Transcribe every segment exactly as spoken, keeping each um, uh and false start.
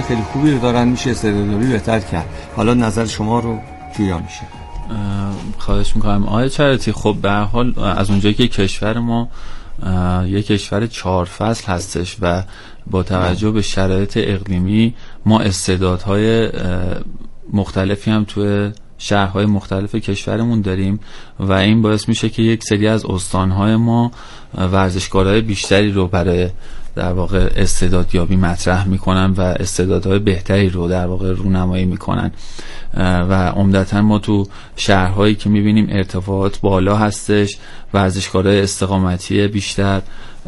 خیلی خوبی رو دارن، میشه استعدادیابی بهتر کرد. حالا نظر شما رو جویا میشه. خواهش میکنم آقای چرتی. خب به هر حال از اونجایی که کشور ما یک کشور چهار فصل هستش و با توجه به شرایط اقلیمی ما استعدادهای مختلفی هم توی شهرهای مختلف کشورمون داریم و این باعث میشه که یک سری از استانهای ما ورزشکارهای بیشتری رو برای در واقع استعدادیابی مطرح میکنن و استعدادهای بهتری رو در واقع رونمایی میکنن و عمدتاً ما تو شهرهایی که میبینیم ارتفاعات بالا هستش، ورزشکارهای استقامتی بیشتر،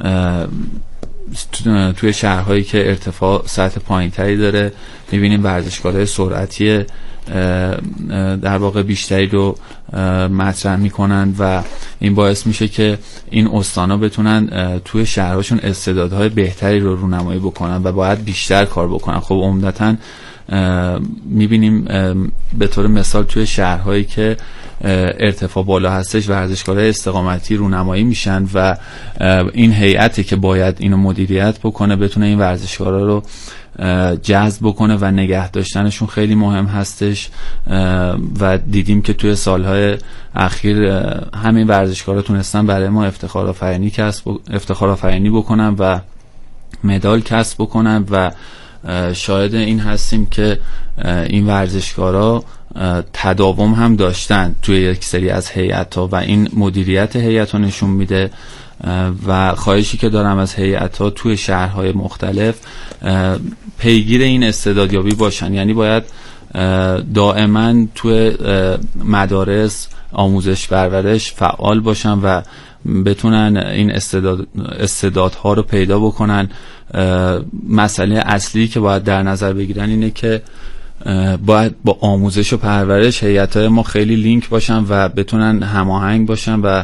توی شهرهایی که ارتفاع سطح پایینتری داره میبینیم ورزشکارهای سرعتی در واقع بیشتری رو مطرح میکنن و این باعث میشه که این استانا بتونن توی شهرهاشون استعدادهای بهتری رو رونمایی بکنن و باید بیشتر کار بکنن. خب عمدتاً میبینیم به طور مثال توی شهرهایی که ارتفاع بالا هستش ورزشکارهای استقامتی رونمایی میشن و این هیئتی که باید اینو مدیریت بکنه بتونه این ورزشکارا رو جذب بکنه و نگه داشتنشون خیلی مهم هستش و دیدیم که توی سالهای اخیر همین ورزشکارا تونستن برای ما افتخار آفرینی کسب افتخار آفرینی بکنن و مدال کسب بکنن و شاهد این هستیم که این ورزشکارا تداوم هم داشتن توی یک سری از هیئت‌ها و این مدیریت هیئت‌ها نشون میده و خواهشی که دارم از هیئت‌ها توی شهرهای مختلف پیگیر این استعدادیابی باشن، یعنی باید دائما توی مدارس آموزش پرورش فعال باشن و بتونن این استعداد استعدادها رو پیدا بکنن. مسئله اصلی که باید در نظر بگیرن اینه که باید با آموزش و پرورش هیئت‌های ما خیلی لینک باشن و بتونن هماهنگ باشن و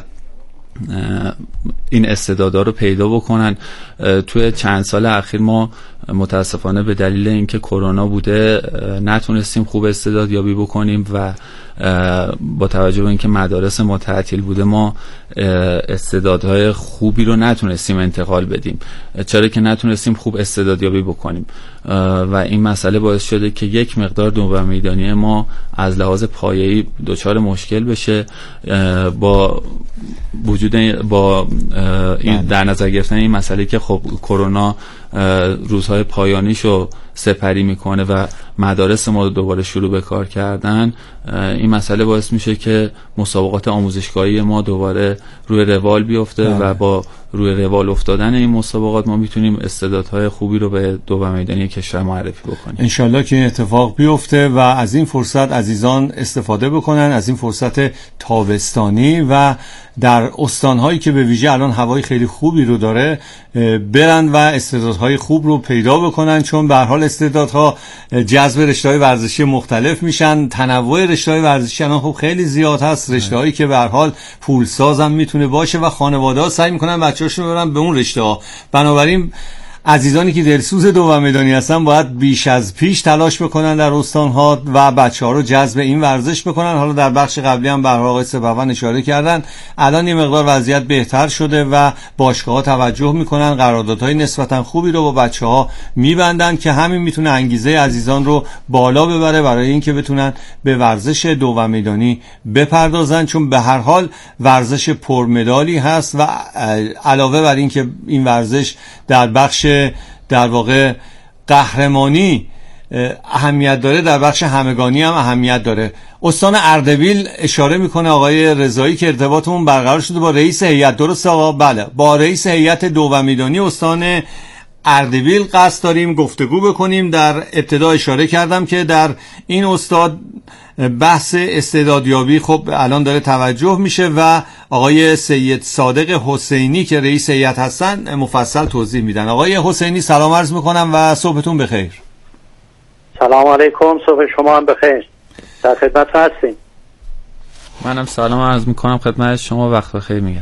این استعدادها رو پیدا بکنن. توی چند سال اخیر ما متاسفانه به دلیل اینکه کرونا بوده نتونستیم خوب استعدادیابی بکنیم و با توجه به اینکه مدارس ما تعطیل بوده ما استعدادهای خوبی رو نتونستیم انتقال بدیم. چرا که نتونستیم خوب استعدادیابی بکنیم و این مسئله باعث شده که یک مقدار دوم میدانی ما از لحاظ پایه‌ای دچار مشکل بشه. با وجود با این در نظر گرفتن این مسئله که خب کرونا روزهای پایانیشو سپری میکنه و مدارس ما دوباره شروع به کار کردن، این مسئله باعث میشه که مسابقات آموزشگاهی ما دوباره روی روال بیفته ده. و با روی روال افتادن این مسابقات ما میتونیم استعدادهای خوبی رو به دو میدانی کشور معرفی بکنیم. انشالله که این اتفاق بیفته و از این فرصت عزیزان استفاده بکنن، از این فرصت تابستانی و در استانهایی که به ویژه الان هوای خیلی خوبی رو داره برن و استعدادهای خوب رو پیدا بکنن، چون به هر حال استعدادها جذب رشته‌های ورزشی مختلف میشن. تنوع رشته‌های ورزشی الان خب خیلی زیاد هست، رشته‌هایی که به هر حال پولساز هم میتونه باشه و خانواده‌ها سعی میکنن بچه‌هاشون رو ببرن به اون رشته‌ها. بنابراین عزیزانی که دلسوز دوم میدانی هستن باید بیش از پیش تلاش بکنن در استانها و بچه‌ها رو جذب این ورزش بکنن. حالا در بخش قبلی هم به آقای سپهبند اشاره کردن، الان یه مقدار وضعیت بهتر شده و باشگاه‌ها توجه میکنن، قراردادهای نسبتا خوبی رو با بچه‌ها میبندن که همین میتونه انگیزه عزیزان رو بالا ببره برای اینکه بتونن به ورزش دوم میدانی بپردازن، چون به هر حال ورزش پرمدالی هست و علاوه بر این که این ورزش در بخش در واقع قهرمانی اهمیت داره، در بخش همگانی هم اهمیت داره. استان اردبیل اشاره میکنه آقای رضایی که ارتباطمون برقرار شده با رئیس هیئت. درسته آقا؟ بله، با رئیس هیئت دوم میدانی استان اردبیل قصد داریم گفتگو بکنیم. در ابتدا اشاره کردم که در این استاد بحث استعدادیابی خب الان داره توجه میشه و آقای سید صادق حسینی که رئیس هیئت هستن مفصل توضیح میدن. آقای حسینی سلام عرض میکنم و صبحتون بخیر. سلام علیکم، صبح شما هم بخیر. در خدمت هستیم. منم سلام عرض میکنم خدمت شما، وقت بخیر میگم.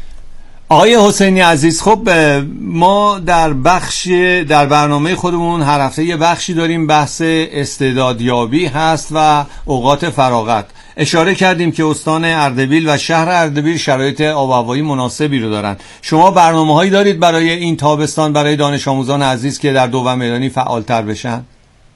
آقای حسینی عزیز، خب ما در بخش در برنامه خودمون هر هفته یه بخشی داریم بحث استعدادیابی هست و اوقات فراغت. اشاره کردیم که استان اردبیل و شهر اردبیل شرایط آب و هوایی مناسبی رو دارن. شما برنامه‌هایی دارید برای این تابستان برای دانش آموزان عزیز که در دوم میدانی فعالتر بشن؟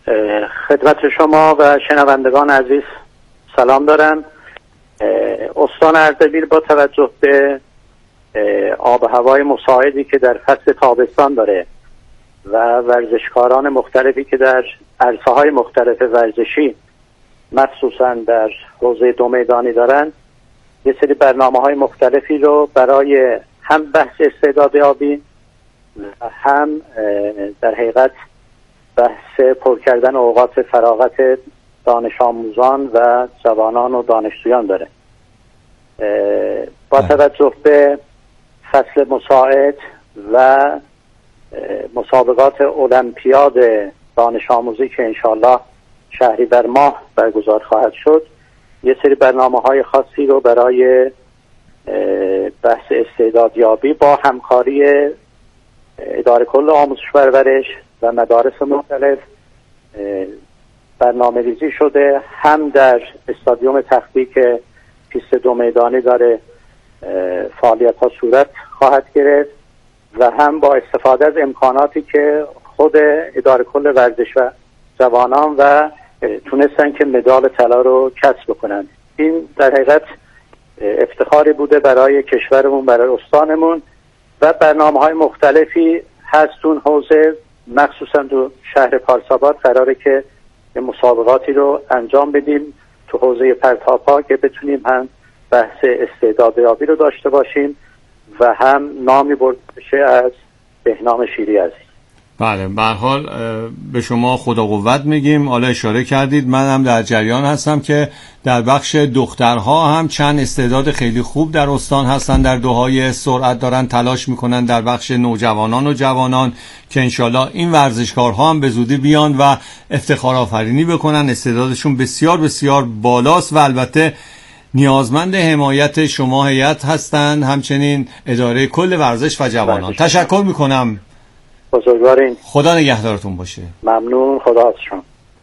خدمت شما و شنوندگان عزیز سلام دارم. استان اردبیل با توجه به آب و هوای مساعدی که در فصل تابستان داره و ورزشکاران مختلفی که در عرصه‌های مختلف ورزشی مخصوصا در حوزه دو میدانی دارن، یه سری برنامه‌های مختلفی رو برای هم بحث استعدادیابی و هم در حقیقت بحث پر کردن اوقات فراغت دانش آموزان و جوانان و دانشجویان داره. با توجه به فصل مساعد و مسابقات المپیاد دانش آموزی که انشالله شهریور ماه برگزار خواهد شد، یه سری برنامه‌های خاصی رو برای بحث استعدادیابی با همکاری اداره کل آموزش و پرورش و مدارس مختلف برنامه ریزی شده. هم در استادیوم تختی که پیست دو میدانی داره فعالیت ها صورت خواهد گرفت و هم با استفاده از امکاناتی که خود اداره کل ورزش و جوانان و تونستن که مدال طلا رو کسب بکنن. این در حقیقت افتخاری بوده برای کشورمون، برای استانمون و برنامه‌های مختلفی هست اون حوزه، مخصوصا تو شهر پارساباد قراره که مسابقاتی رو انجام بدیم تو حوزه پرتاب‌ها که بتونیم هم بحث استعدادیابی رو داشته باشیم و هم نامی برده بشه از بهنام شیری عزیز. بله، به هر حال به شما خدا قوت میگیم. حالا اشاره کردید، من هم در جریان هستم که در بخش دخترها هم چند استعداد خیلی خوب در استان هستن، در دوهای سرعت دارن تلاش میکنن در بخش نوجوانان و جوانان که انشالله این ورزشکارها هم به زودی بیان و افتخار آفرینی بکنن. استعدادشون بسیار بسیار بالاست و البته نیازمند حمایت شما هیئت هستن، همچنین اداره کل ورزش و جوانان. تشکر میکنم. بزرگوارین. خدا نگهدارتون باشه. ممنون. خدا حافظ شما.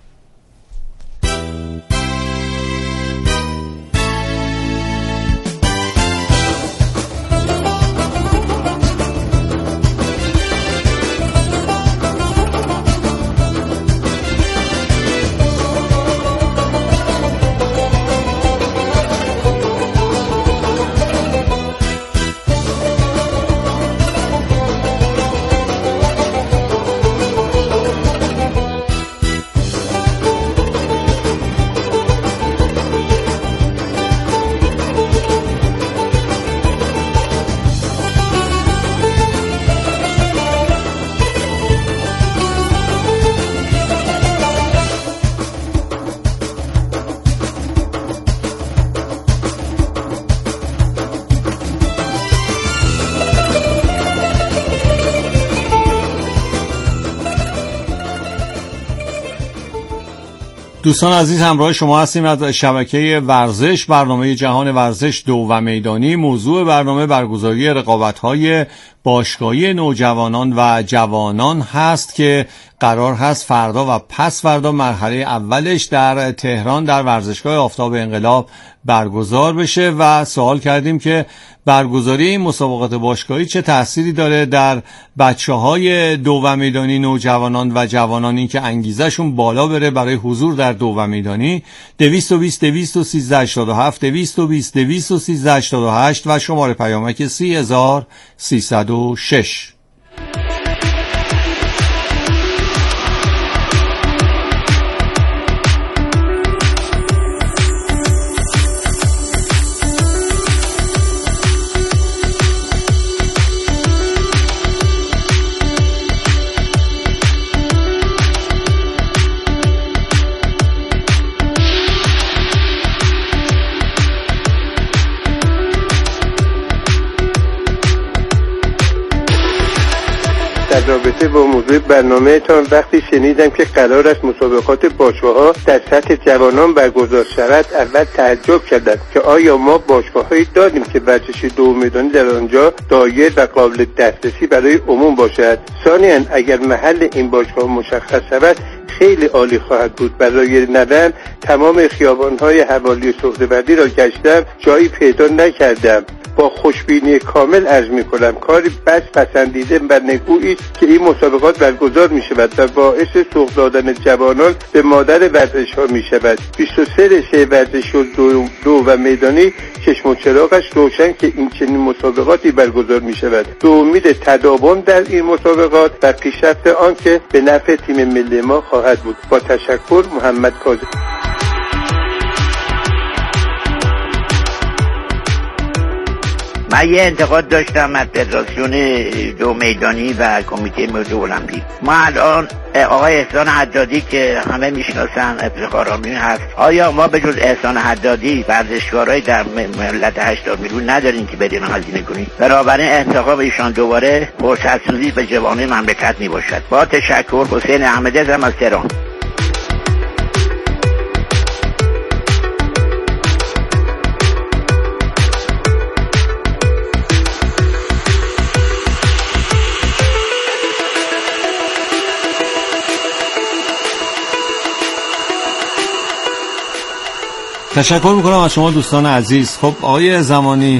دوستان عزیز، همراه شما هستیم از شبکه ورزش. برنامه جهان ورزش دو و میدانی. موضوع برنامه برگزاری رقابت‌های باشگاهی نوجوانان و جوانان هست که قرار هست فردا و پس فردا مرحله اولش در تهران در ورزشگاه آفتاب انقلاب برگزار بشه و سوال کردیم که برگزاری این مسابقات باشگاهی چه تأثیری داره در بچه‌های دو و میدانی، نوجوانان و جوانانی که انگیزشون بالا بره برای حضور در دو و میدانی. دویست و بیست دویست و سیزده هشتاد و هفت دویست و بیست دویست و سیزده هشتاد و هشت و شماره پیامک سی هزار سیصد و شش. در رابطه با موضوع برنامه‌تان وقتی شنیدم که قرار است مسابقات باشگاه‌ها در سطح جوانان برگزار شود، اول تعجب کردم که آیا ما باشگاه‌هایی داریم که ورزش دو میدانی در آنجا دایر و قابل دسترسی برای عموم باشد؟ ثانیاً اگر محل این باشگاه مشخص شود خیلی عالی خواهد بود. برای نبرد تمام خیابان‌های حوالی سهروردی را گشتم، جایی پیدا نکردم. با خوشبینی کامل عرض می‌کنم کاری بس پسندیده و نکویی است که این مسابقات برگزار می‌شود و باعث سوق دادن جوانان به مادر ورزش‌ها می‌شود. بیست و سه رشته ورزش دو, دو و میدانی چشم و چراغش روشن که این چنین مسابقاتی برگزار می‌شود. به امید تداوم در این مسابقات و پیشرفت آن که به نفع تیم ملی ما خواهد بود. با تشکر، محمد کاظم. من یه انتقاد داشتم از فدراسیون دو میدانی و کمیته ملی المپیک. ما الان آقای احسان حدادی که همه میشناسن افتخارآمیز هست، آیا ما به جز احسان حدادی ورزشکارای در ملت هشتاد میلیون نداریم که بریم هزینه کنیم؟ بنابراین انتخاب ایشان دوباره فرصت‌سازی به جوانه مملکت میباشد. با تشکر، حسین احمدی از تهران. تشکر میکنم از شما دوستان عزیز. خب آقای زمانی،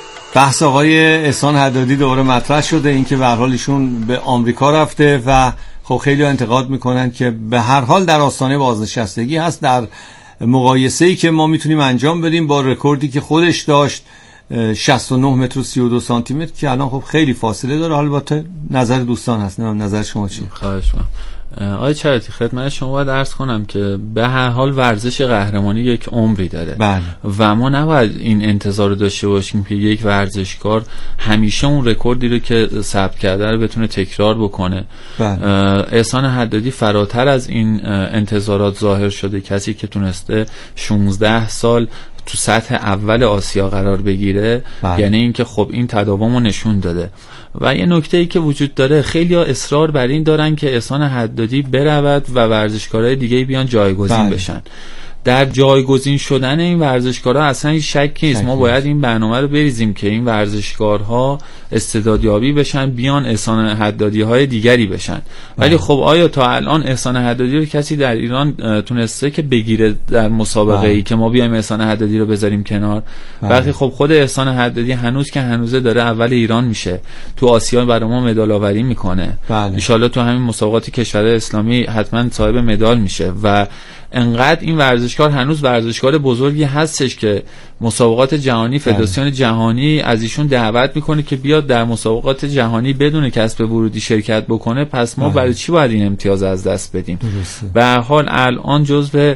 بحث آقای احسان حدادی دوباره مطرح شده، اینکه به هر حال ایشون به آمریکا رفته و خب خیلی انتقاد میکنن که به هر حال در آستانه بازنشستگی هست. در مقایسه‌ای که ما میتونیم انجام بدیم با رکوردی که خودش داشت شصت و نه متر و سی و دو سانتی متر که الان خب خیلی فاصله داره. البته نظر دوستان هست، نمیدونم نظر شما چیه؟ خواهش می‌کنم. آقای چرتی، خدمت شما باید عرض کنم که به هر حال ورزش قهرمانی یک عمری داره. بله. و ما نباید این انتظار رو داشته باشیم که یک ورزشکار همیشه اون رکوردی رو که ثبت کرده رو بتونه تکرار بکنه. بله. احسان حدادی فراتر از این انتظارات ظاهر شده، کسی که تونسته شانزده سال تو سطح اول آسیا قرار بگیره. بله. یعنی اینکه خب این تداوم رو نشون داده. و یه نکته‌ای که وجود داره، خیلی‌ها اصرار بر این دارن که احسان حدادی برود و ورزشکارای دیگه بیان جایگزین بله. بشن. در جایگزین شدن این ورزشکارها اصلا هیچ شکی نیست. ما باید این برنامه رو بریزیم که این ورزشکارها استعدادیابی بشن، بیان احسان حدادی های دیگری بشن. ولی خب آیا تا الان احسان حدادی رو کسی در ایران تونسته که بگیره در مسابقه ای که ما بیایم احسان حدادی رو بذاریم کنار؟ وقتی خب خود احسان حدادی هنوز که هنوزه داره اول ایران میشه، تو آسیا برای ما مدال آوری میکنه. ان شاءالله تو همین مسابقات کشورهای اسلامی حتما صاحب مدال میشه. و انقدر این ورزشکار هنوز ورزشکار بزرگی هستش که مسابقات جهانی، فدراسیون جهانی از ایشون دعوت میکنه که بیاد در مسابقات جهانی بدون کسب ورودی شرکت بکنه. پس ما برای چی باید این امتیاز از دست بدیم؟ به هر حال الان جزو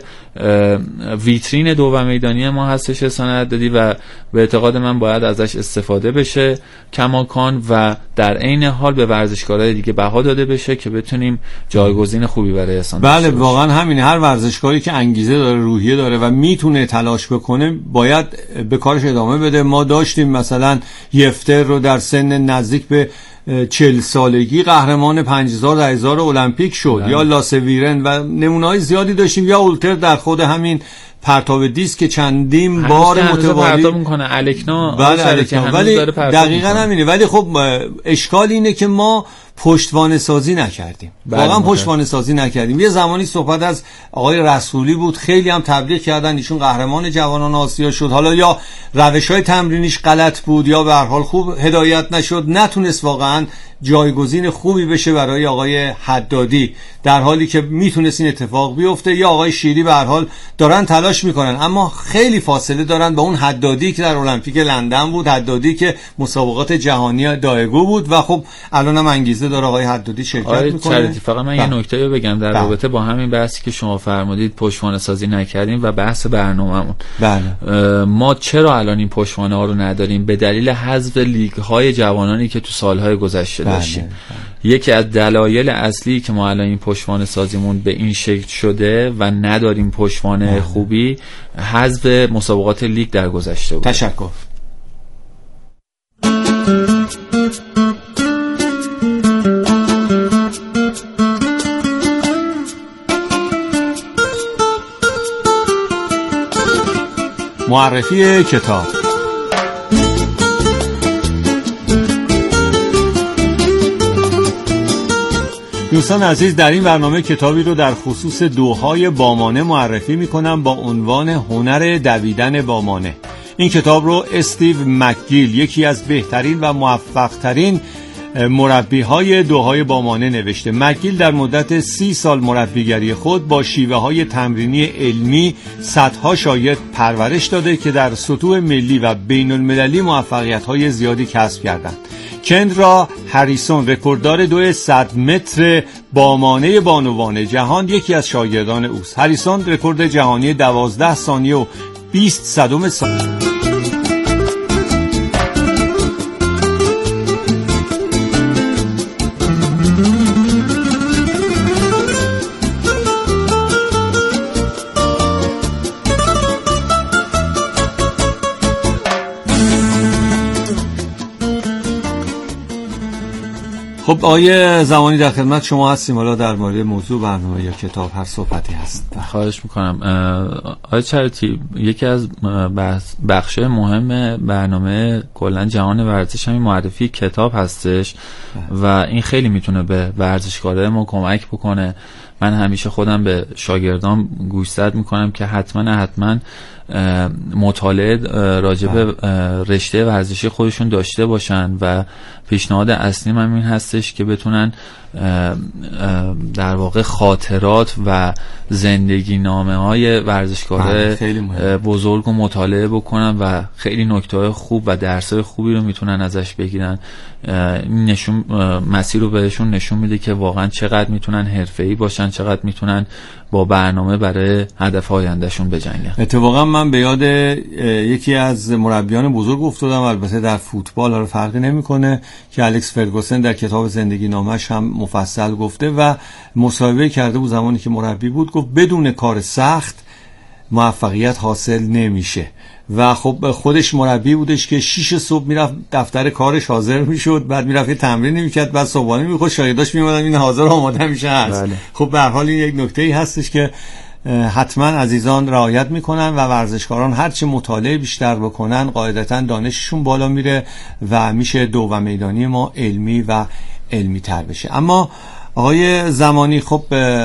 ویترین دو و میدانی ما هستش احسان حدادی و به اعتقاد من باید ازش استفاده بشه کماکان و در عین حال به ورزشکارهای دیگه بها داده بشه که بتونیم جایگزین خوبی برای احسان. بله واقعا همین. هر ورزشکاری که انگیزه داره، روحیه داره و میتونه تلاش بکنه باید به کارش ادامه بده. ما داشتیم مثلا یفتر رو در سن نزدیک به چهل سالگی قهرمان پنج هزار ده هزار المپیک شد. بله. یا لاسویرن و نمونه‌های زیادی داشتیم. یا اولتر در خود همین پرتاب دیسک که چندین بار متوالی پرتاب میکنه. الکنا. بله الکنا. ولی دقیقاً همینه. ولی خب اشکال اینه که ما پشتوانه سازی نکردیم. واقعا پشتوانه سازی نکردیم. یه زمانی صحبت از آقای رسولی بود، خیلی هم تبلیغ کردن ایشون قهرمان جوانان آسیا شد. حالا یا روش‌های تمرینیش غلط بود یا به هر حال خوب هدایت نشد، نتونست واقعا جایگزین خوبی بشه برای آقای حدادی، در حالی که میتونست این اتفاق بیفته. یا آقای شیری به هر حال دارن تلاش میکنن اما خیلی فاصله دارن با اون حدادی که در المپیک لندن بود، حدادی که مسابقات جهانی دایگو بود و خب الان هم انگیزه داره آقای حدادی شرکت میکنه. فقط من یه نکته رو بگم در رابطه با همین بحثی که شما فرمودید پشتوانه سازی نکردیم و بحث برنامه‌مون. بله. ما چرا الان این پشتوانه ها رو نداریم؟ به دلیل حذف لیگ های جوانانی که تو سالهای گذشته داشتیم. بله. بله. یکی از دلایل اصلی که ما الان این پشتوانه سازیمون به این شکل شده و نداریم پشتوانه بله. خوبی، حذف مسابقات لیگ در گذشته بود. تشکر. معرفی کتاب. دوستان عزیز، در این برنامه کتابی رو در خصوص دوهای بامانه معرفی میکنم با عنوان هنر دویدن بامانه. این کتاب رو استیو مکگیل، یکی از بهترین و موفقترین مربی های دوهای بامانه نوشته. مکگیل در مدت سی سال مربیگری خود با شیوه های تمرینی علمی صدها شاگرد پرورش داده که در سطوح ملی و بین المللی موفقیت های زیادی کسب کردند. کندرا هریسون، رکورددار دو صد متر بامانه بانوان جهان، یکی از شاگردان اوست. هریسون رکورد جهانی دوازده ثانیه و بیست صدم ثانیه خب آیه زمانی در خدمت شما هستیم. حالا در مورد موضوع برنامه یا کتاب هر صحبتی هست. خواهش میکنم. آیه چرتی، یکی از بخش مهم برنامه کلا جهان ورزش همین معرفی کتاب هستش و این خیلی میتونه به ورزشکارای ما کمک بکنه. من همیشه خودم به شاگردام گوشزد میکنم که حتما حتما مطالعه راجع به رشته ورزشی خودشون داشته باشن و پیشنهاد اصلی من این هستش که بتونن در واقع خاطرات و زندگی نامه های ورزشکار بزرگ رو مطالعه بکنن و خیلی نکته خوب و درسای خوبی رو میتونن ازش بگیرن. این نشون مسیر رو بهشون نشون میده که واقعا چقدر میتونن حرفه‌ای باشن، چقدر میتونن با برنامه برای هدف آیندهشون بجنگن. اتفاقا من به یاد یکی از مربیان بزرگ افتادم، البته در فوتبال رو فرقی نمیکنه، که الکس فرگوسن در کتاب زندگی نامش هم مفصل گفته و مصاحبه کرده بود زمانی که مربی بود. گفت بدون کار سخت موفقیت حاصل نمیشه و خب خودش مربی بودش که شیش صبح میرفت دفتر کارش حاضر میشد، بعد میرفت تمرین میکرد، بعد صبحانه میخورد، شاگرداش میومدن این حاضر آماده میشه هست. بله. خب به هر حال این یک نکته ای هستش که حتما عزیزان رعایت میکنن و ورزشکاران هرچی مطالعه بیشتر بکنن قاعدتا دانششون بالا میره و میشه دو و میدانی ما علمی و علمی تر بشه. اما آقای زمانی، خب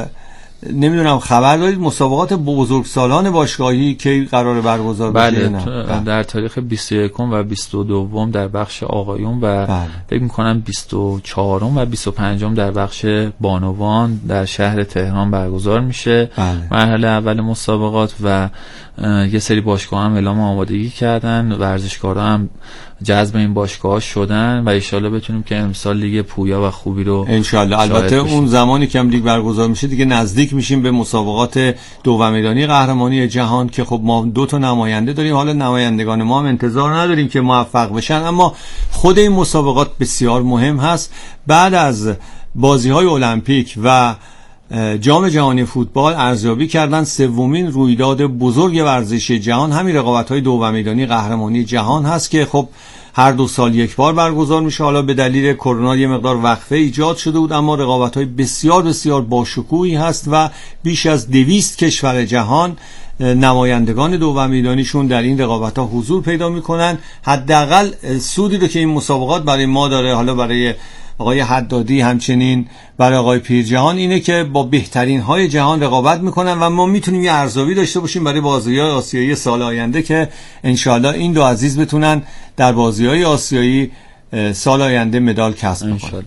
نمیدونم خبر دارید مسابقات بزرگسالان باشگاهی که قرار برگزار بشه؟ بله، بله، در تاریخ بیست و یکم و بیست و دوم در بخش آقایون و فکر می‌کنم بیست و چهارم و بیست و پنجم در بخش بانوان در شهر تهران برگزار میشه. بله. مرحله اول مسابقات و یه سری باشگاه هم اعلام آمادگی کردن، ورزشکارا هم جذب این باشگاه شدن و انشالله بتونیم که امسال لیگ پویا و خوبی رو انشالله. البته اون زمانی که هم لیگ برگزار میشه دیگه نزدیک میشیم به مسابقات دو و میدانی قهرمانی جهان که خب ما دو تا نماینده داریم. حالا نمایندگان ما هم انتظار نداریم که موفق بشن، اما خود این مسابقات بسیار مهم هست. بعد از بازی‌های المپیک و جام جهانی فوتبال ارزیابی کردن سومین رویداد بزرگ ورزشی جهان همین رقابت‌های دو و میدانی قهرمانی جهان هست که خب هر دو سال یک بار برگزار میشه. حالا به دلیل کرونا یه مقدار وقفه ایجاد شده بود، اما رقابت‌های بسیار بسیار باشکوهی هست و بیش از دویست کشور جهان نمایندگان دو و میدانیشون در این رقابت‌ها حضور پیدا میکنن. حداقل سودی رو که این مسابقات برای ما داره، حالا برای آقای حدادی همچنین برای آقای پیرجهان، اینه که با بهترین های جهان رقابت میکنن و ما میتونیم یه ارزیابی داشته باشیم برای بازی‌های آسیایی سال آینده که انشالله این دو عزیز بتونن در بازی‌های آسیایی سال آینده مدال کسب کنن انشالله.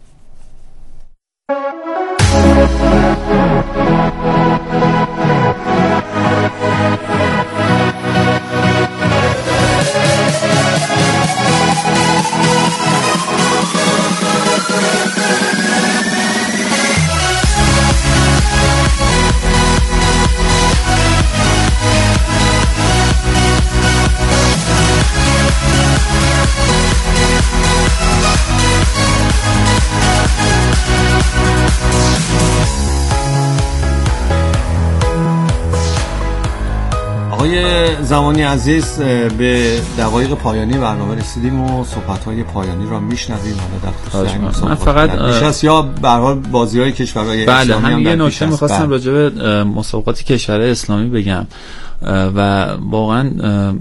زمانی عزیز، به دقایق پایانی برنامه رسیدیم و صحبت‌های پایانی را میشنویم. حالا در خصوص من فقط نشست یا به هر حال بازی‌های کشورهای بله اسلامی هم یه نکته می‌خواستم راجع به مسابقات کشورهای اسلامی بگم و واقعا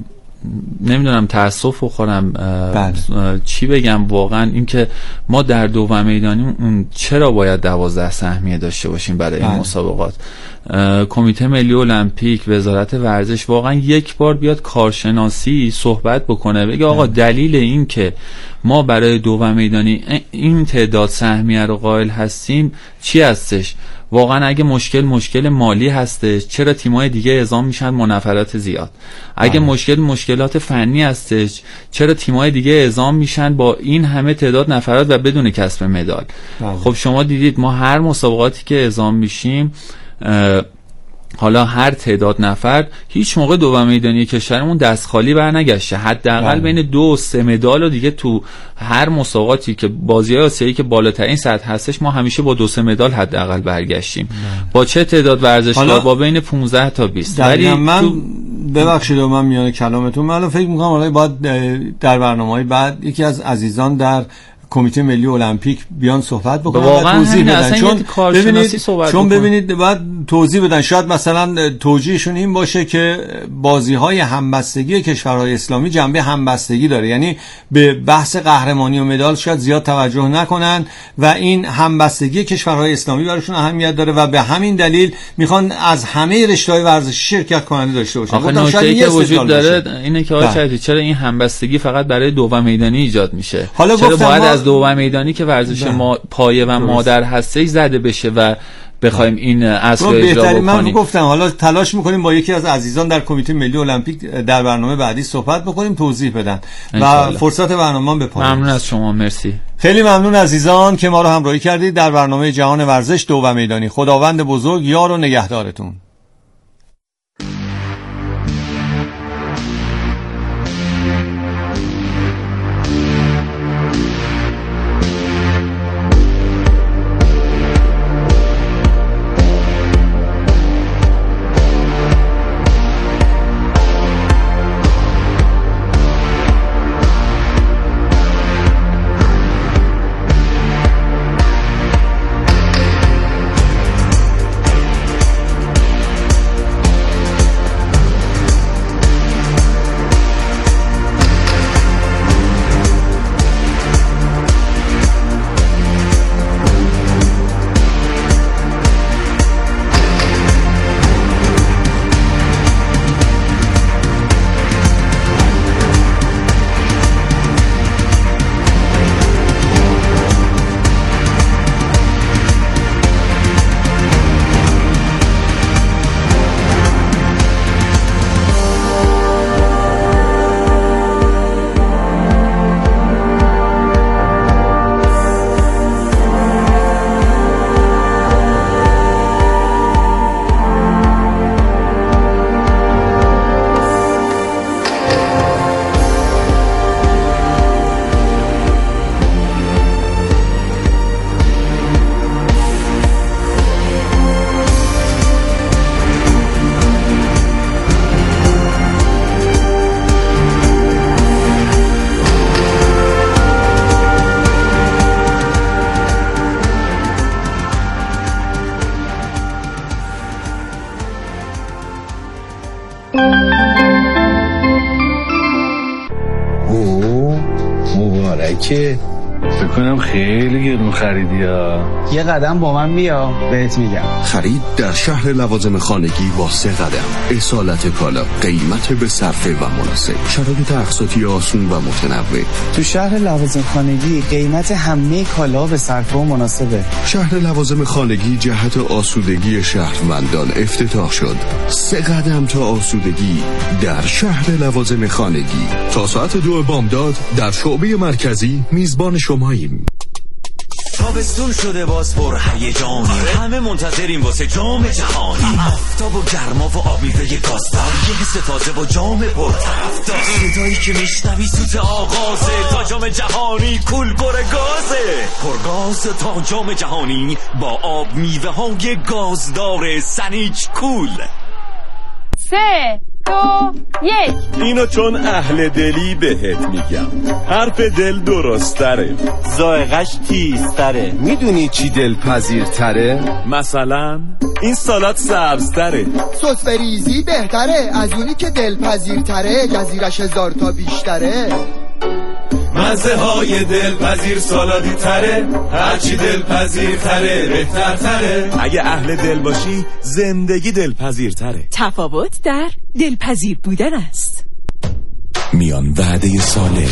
نمیدونم تاسف بخورم چی بگم، واقعا اینکه ما در دوم میدانی چرا باید دوازده سهمیه داشته باشیم برای این مسابقات. کمیته ملی المپیک، وزارت ورزش واقعا یک بار بیاد کارشناسی صحبت بکنه، بگه آقا دلیل این که ما برای دوم میدانی این تعداد سهمیه رو قائل هستیم چی هستش. واقعا اگه مشکل مشکل مالی هستش، چرا تیم‌های دیگه اعزام میشن منفرات زیاد؟ اگه آه. مشکل مشکلات فنی هستش، چرا تیم‌های دیگه اعزام میشن با این همه تعداد نفرات و بدون کسب مدال؟ خب شما دیدید ما هر مسابقاتی که اعزام میشیم، حالا هر تعداد نفر، هیچ موقع دوم میدانی کشورمون دست خالی برنگشته. حداقل بین دو و سه مدال و دیگه تو هر مسابقاتی که بازی‌های آسیایی که بالاترین سطح هستش ما همیشه با دو سه مدال حداقل برگشتیم. نه. با چه تعداد ورزشکار؟ با بین پانزده تا بیست. ولی من تو... ببخشید من میان کلامتون، من الان فکر می‌کنم حالا باید در برنامه‌های بعد یکی از عزیزان در کمیته ملی المپیک بیان صحبت بکنن و توضیح بدن، چون ببینید چون ببینید بعد توضیح بدن. شاید مثلا توجیهشون این باشه که بازی‌های همبستگی کشورهای اسلامی جنبه همبستگی داره، یعنی به بحث قهرمانی و مدال شاید زیاد توجه نکنن و این همبستگی کشورهای اسلامی براشون اهمیت داره و به همین دلیل میخوان از همه رشته‌های ورزشی شرکت کننده داشته باشن. آخه نکته‌ای که وجود داره اینه که آقا چرا این همبستگی فقط برای دوم میدانی ایجاد میشه؟ چرا باید از دوم میدانی که ورزش ما پایه و مادر هستش زده بشه و بخوایم این اصل رو اجرا بکنیم؟ من گفتم حالا تلاش میکنیم با یکی از عزیزان در کمیته ملی المپیک در برنامه بعدی صحبت بکنیم، توضیح بدن و فرصت برنامه به پایان. ممنون از شما، مرسی. خیلی ممنون عزیزان که ما رو همراهی کردید در برنامه جهان ورزش دوم میدانی. خداوند بزرگ یار و نگهدارتون. که فکر کنم خیلی گرون خریدی ها. یه قدم با من بیا بهت میگم. خرید در شهر لوازم خانگی با سه قدم. اصالت کالا، قیمت به صرفه و مناسب، شرایط اقساطی آسون و متنوع. تو شهر لوازم خانگی قیمت همه کالا به صرفه و مناسبه. شهر لوازم خانگی جهت آسودگی شهروندان افتتاح شد. سه قدم تا آسودگی در شهر لوازم خانگی. تا ساعت دو بامداد در شعبه مرکزی میزبان شماییم. تابستون شده باز پر هیجانی، همه منتظریم واسه جام جهانی. آفتاب و گرما و آب میوه گازدار، یه حس تازه و جام پرطرفدار. صدایی که میشنوی سوت آغازه، تا جام جهانی کول پر گازه. پرگاز تا جام جهانی با آب میوه های گازدار سنیچ کول. سه دو یک. اینو چون اهل دلی بهت میگم، حرف دل درستره، ذائقه‌اش تیزتره. میدونی چی دلپذیرتره؟ مثلا این سالاد سبزتره، سس بریزی بهتره از اونی که دلپذیرتره، جزیرش هزار تا بیشتره. مزه های دلپذیر سالادی تره، هرچی دلپذیر تره بهتر تره. اگه اهل دل باشی زندگی دلپذیر تره. تفاوت در دلپذیر بودن است. میان وعده سالم،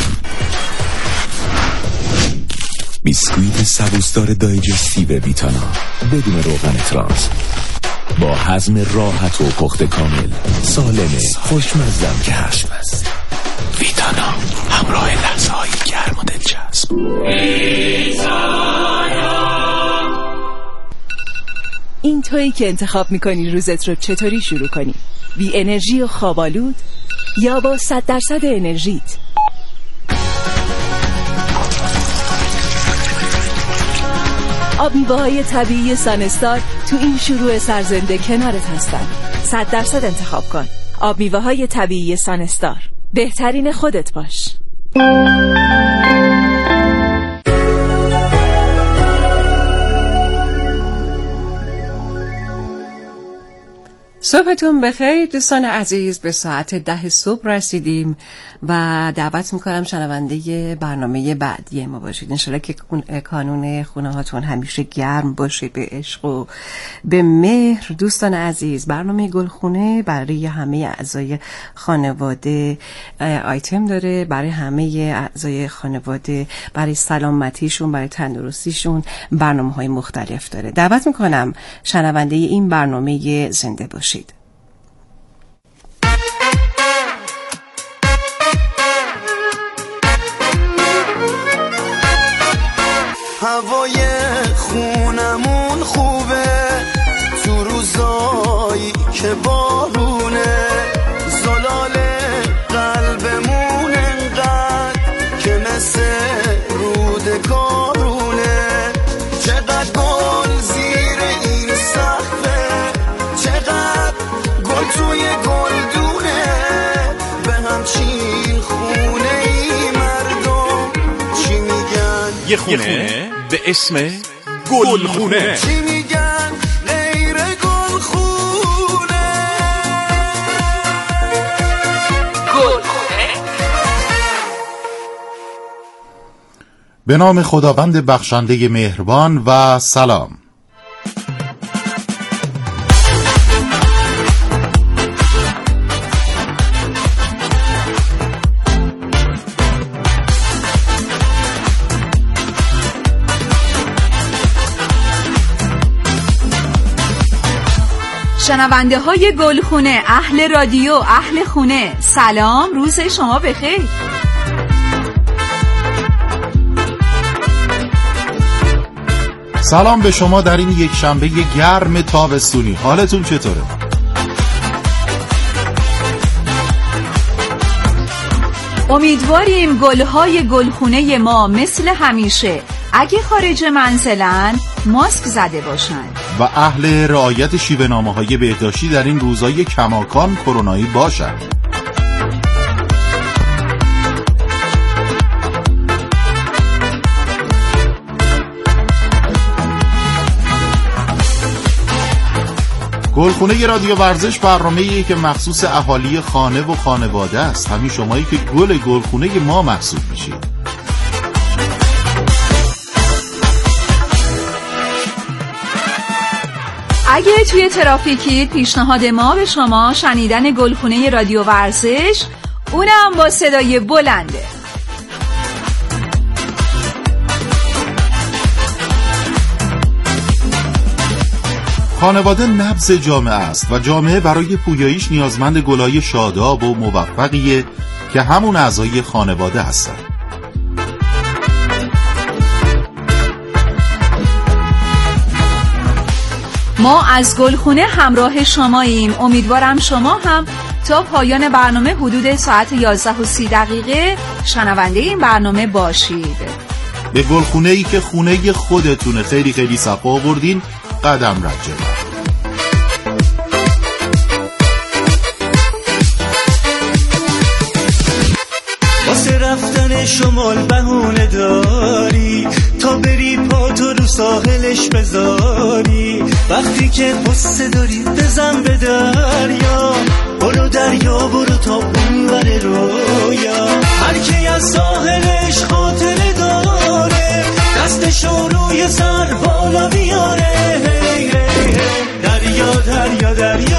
بیسکویت سبوسدار دایجستیو ویتانا بدون روغن ترانس، با هضم راحت و پخت کامل، سالمه، خوشمزم که هست. ویتانا، همراه لحظه های گرم و دلچسب. این تویی که انتخاب میکنی روزت رو چطوری شروع کنی؟ بی انرژی و خوابالود یا با صد درصد انرژیت؟ آب میوه‌های طبیعی سانستار تو این شروع سرزنده کنارت هستن. صد درصد انتخاب کن. آب میوه‌های طبیعی سانستار. بهترین خودت باش. صبحتون بخیر دوستان عزیز. به ساعت ده صبح رسیدیم و دعوت میکنم شنونده برنامه بعدی ما باشید. انشالله که کانون خونه هاتون همیشه گرم باشه به عشق و به مهر. دوستان عزیز، برنامه گلخونه برای همه اعضای خانواده آیتم داره، برای همه اعضای خانواده، برای سلامتیشون، برای تندرستیشون برنامه های مختلف داره. دعوت میکنم شنونده این برنامه زنده باشید. هوای خونمون خوبه تو روزایی که بارونه، زلال قلبمون انقدر که مثل رود کارونه. چقدر گل زیر این سقفه، چقدر گل توی گلدونه، به همچین خونه ای مردم چی میگن؟ یه خونه به اسم گلخونه. چی میگن غیر گلخونه؟ گلخونه. به نام خداوند بخشنده مهربان و سلام. شنونده های گلخونه، اهل رادیو، اهل خونه، سلام، روز شما بخیر. سلام به شما در این یک شنبه گرم تابستونی. حالتون چطوره؟ امیدواریم گلهای گلخونه ما مثل همیشه اگه خارج منزلن ماسک زده باشن و اهل رعایت شیوه‌نامه‌های بهداشتی در این روزهای کماکان کرونایی باشن. گلخونه رادیو ورزش برنامه‌ایه که مخصوص اهالی خانه و خانواده است. همین شمایی که گل گلخونه ما محسوب میشید. اگه توی ترافیکی، پیشنهاد ما به شما شنیدن گلخونه رادیو ورزش، اونم با صدای بلنده. خانواده نبض جامعه است و جامعه برای پویاییش نیازمند گلای شاداب و موفقیه که همون اعضای خانواده هستن. ما از گلخونه همراه شماییم. امیدوارم شما هم تا پایان برنامه حدود ساعت یازده و سی دقیقه شنونده این برنامه باشید. به گلخونه ای که خونه خودتونه خیلی خیلی صفا آوردین قدم رد جلو. واسه رفتن شمال بهونه داری تا بری پاتو رو ساحلش بذاری. وقتی که قصه داری بزن به دریا، برو دریا برو تا اونور رویا. هر کی از ساحلش خاطره داره دستشو روی سر بالا بیاره. دریا دریا دریا